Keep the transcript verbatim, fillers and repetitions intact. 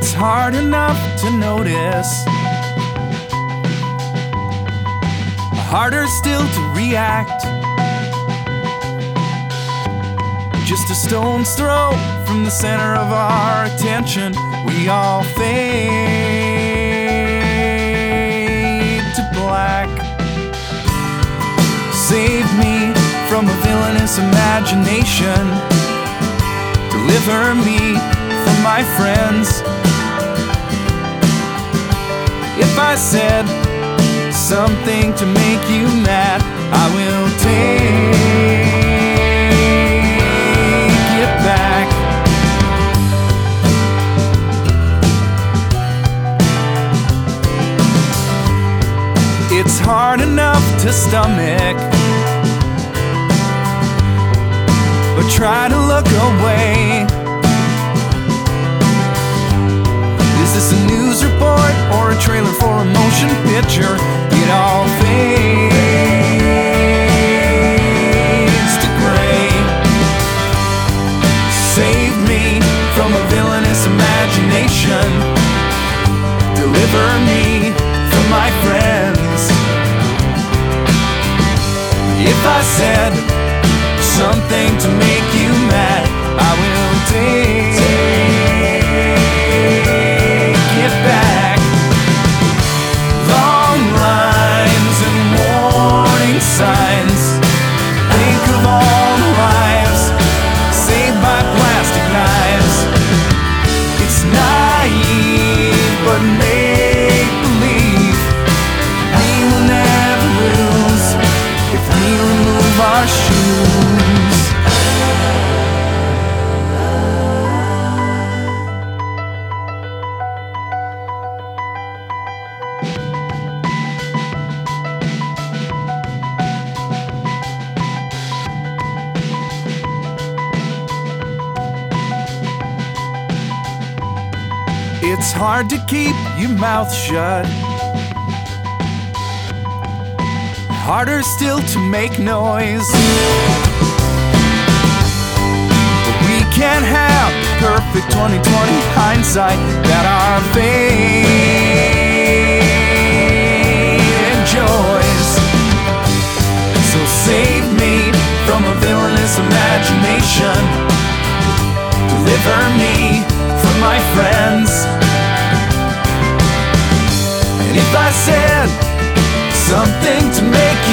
It's hard enough to notice, harder still to react. Just a stone's throw from the center of our attention, we all fade to black. Save me from a villainous imagination, deliver me from my friends. If I said something to make you mad, I will take it back. It's hard enough to stomach, but try to look away. Is this a news report or a trailer for a motion picture? It all fades to gray. Save me from a villainous imagination, deliver me from my friends. If I said something to make you mad, I will take it back. Long lines and warning signs, think of all the lives saved by plastic knives. It's naive but make believe we will never lose if we remove our shoes. It's hard to keep your mouth shut, harder still to make noise. But we can't have perfect twenty twenty hindsight that our fate enjoys. So save me from a villainous imagination, deliver me from my friends. And if I said something to make